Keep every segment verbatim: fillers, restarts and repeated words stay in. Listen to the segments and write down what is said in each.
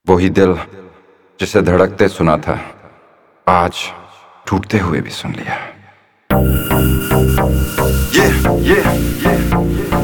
वही दिल जिसे धड़कते सुना था, आज टूटते हुए भी सुन लिया। Yeah, yeah, yeah,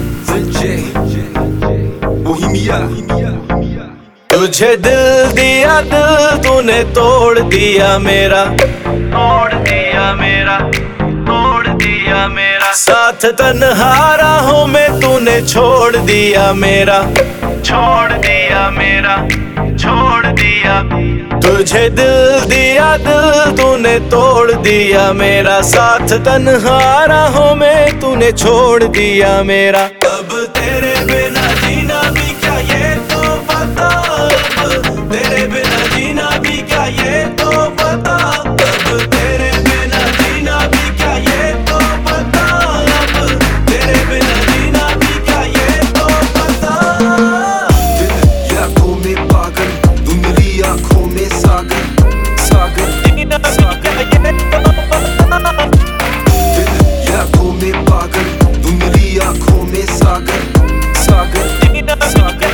Bohemia. तुझे दिल दिया, दिल तूने तोड़ दिया मेरा, तोड़ दिया मेरा, तोड़ दिया मेरा। साथ तन्हा राहों में तूने छोड़ दिया मेरा, छोड़ दिया मेरा, छोड़ दिया। तुझे दिल दिया, दिल तूने तोड़ दिया मेरा। साथ तन्हा राहों में तूने छोड़ दिया मेरा। अब तेरे बिना जीना भी क्या ये तो बता, अब तेरे बिना जीना भी क्या ये तो बता, अब तेरे बिना जीना भी क्या ये तो बता, अब तेरे बिना जीना भी क्या ये तो बता। दिल यादों में पागल, धुंधली आंखों में सागर, सागर, सागर। दिल यादों में पागल, धुंधली आंखों में सागर, सागर, सागर।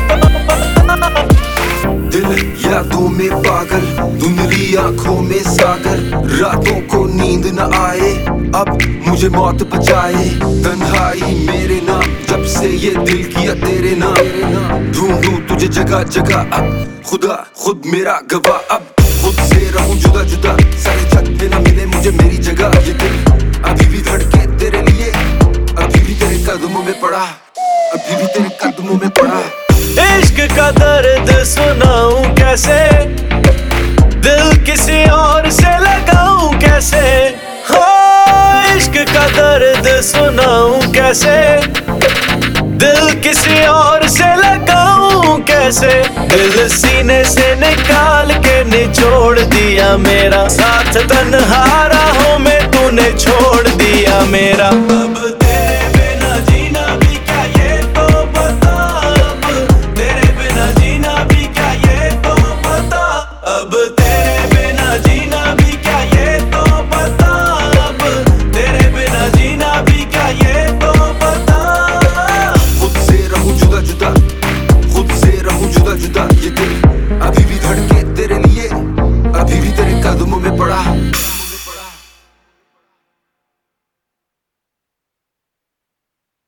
दिल यादों में पागल, धुंधली आंखों में सागर। रातों को नींद न आए, अब मुझे मौत बचाए। तन्हाई मेरे नाम, जब से ये दिल किया तेरे नाम। ढूंढूं तुझे जगह जगह, अब खुदा खुद मेरा गवाह। अब खुद से रहूं जुदा जुदा, सारे जग में न मिले मुझे मेरी जगह। ये दिल अभी भी धड़के तेरे लिए, अभी भी तेरे कदमों में पड़ा, अभी भी तेरे कदमों में पड़ा। इश्क का दर्द सुनाऊं कैसे, दिल किसी और से लगाऊं कैसे। हो इश्क का दर्द सुनाऊं कैसे, दिल किसी और से लगाऊं कैसे। दिल सीने से निकाल के निचोड़ दिया मेरा। साथ तन्हा राहों में तूने छोड़ दिया मेरा। अब